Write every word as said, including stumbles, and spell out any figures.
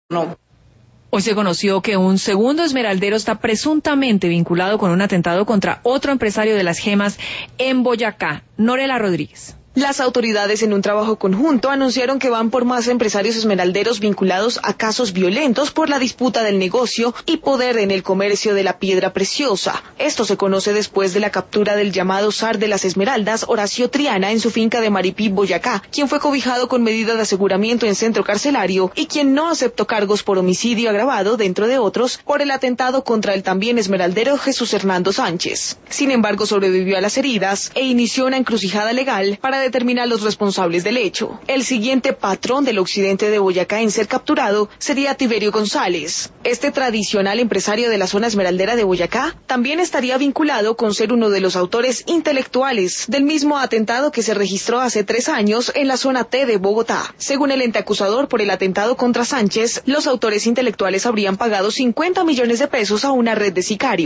No. Hoy se conoció que un segundo esmeraldero está presuntamente vinculado con un atentado contra otro empresario de las gemas en Boyacá. Norela Rodríguez. Las autoridades en un trabajo conjunto anunciaron que van por más empresarios esmeralderos vinculados a casos violentos por la disputa del negocio y poder en el comercio de la piedra preciosa. Esto se conoce después de la captura del llamado zar de las esmeraldas, Horacio Triana, en su finca de Maripí, Boyacá, quien fue cobijado con medida de aseguramiento en centro carcelario y quien no aceptó cargos por homicidio agravado, dentro de otros, por el atentado contra el también esmeraldero Jesús Hernando Sánchez. Sin embargo, sobrevivió a las heridas e inició una encrucijada legal para determinar los responsables del hecho. El siguiente patrón del occidente de Boyacá en ser capturado sería Tiberio González. Este tradicional empresario de la zona esmeraldera de Boyacá también estaría vinculado con ser uno de los autores intelectuales del mismo atentado que se registró hace tres años en la zona T de Bogotá. Según el ente acusador por el atentado contra Sánchez, los autores intelectuales habrían pagado cincuenta millones de pesos a una red de sicarios.